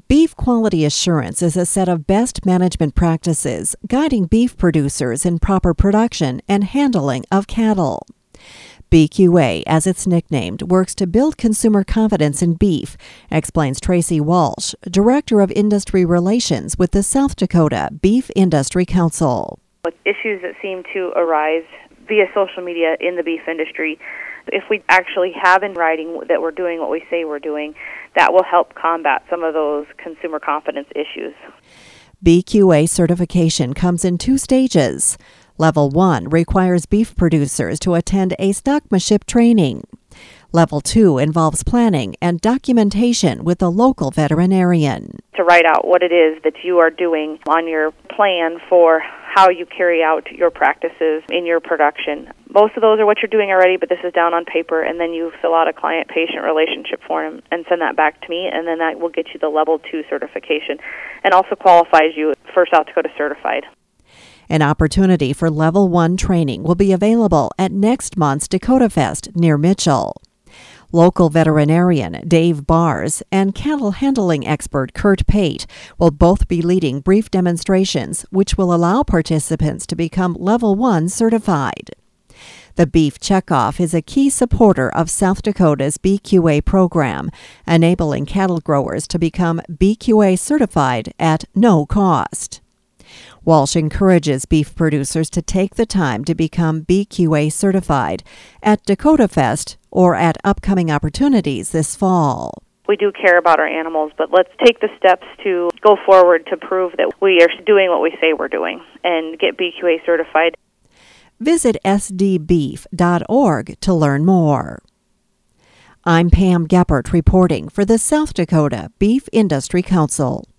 Beef quality assurance is a set of best management practices guiding beef producers in proper production and handling of cattle. BQA, as it's nicknamed, works to build consumer confidence in beef, explains Tracy Walsh, Director of Industry Relations with the South Dakota Beef Industry Council. With issues that seem to arise via social media in the beef industry, if we actually have in writing that we're doing what we say we're doing, that will help combat some of those consumer confidence issues. BQA certification comes in 2 stages. Level 1 requires beef producers to attend a stockmanship training. Level 2 involves planning and documentation with a local veterinarian. To write out what it is that you are doing on your plan for how you carry out your practices in your production. Most of those are what you're doing already, but this is down on paper, and then you fill out a client-patient relationship form and send that back to me, and then that will get you the Level 2 certification and also qualifies you for South Dakota Certified. An opportunity for Level 1 training will be available at next month's Dakota Fest near Mitchell. Local veterinarian Dave Bars and cattle handling expert Kurt Pate will both be leading brief demonstrations which will allow participants to become Level 1 certified. The Beef Checkoff is a key supporter of South Dakota's BQA program, enabling cattle growers to become BQA certified at no cost. Walsh encourages beef producers to take the time to become BQA certified at Dakota Fest or at upcoming opportunities this fall. We do care about our animals, but let's take the steps to go forward to prove that we are doing what we say we're doing and get BQA certified. Visit sdbeef.org to learn more. I'm Pam Geppert reporting for the South Dakota Beef Industry Council.